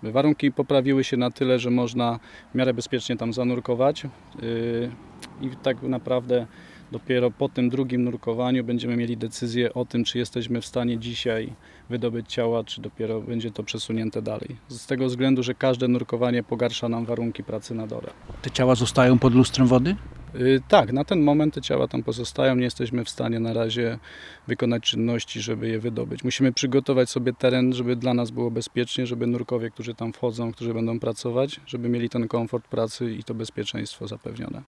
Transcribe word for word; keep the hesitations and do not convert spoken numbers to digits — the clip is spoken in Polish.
Warunki poprawiły się na tyle, że można w miarę bezpiecznie tam zanurkować i tak naprawdę dopiero po tym drugim nurkowaniu będziemy mieli decyzję o tym, czy jesteśmy w stanie dzisiaj wydobyć ciała, czy dopiero będzie to przesunięte dalej. Z tego względu, że każde nurkowanie pogarsza nam warunki pracy na dole. Te ciała zostają pod lustrem wody? Yy, tak, na ten moment te ciała tam pozostają. Nie jesteśmy w stanie na razie wykonać czynności, żeby je wydobyć. Musimy przygotować sobie teren, żeby dla nas było bezpiecznie, żeby nurkowie, którzy tam wchodzą, którzy będą pracować, żeby mieli ten komfort pracy i to bezpieczeństwo zapewnione.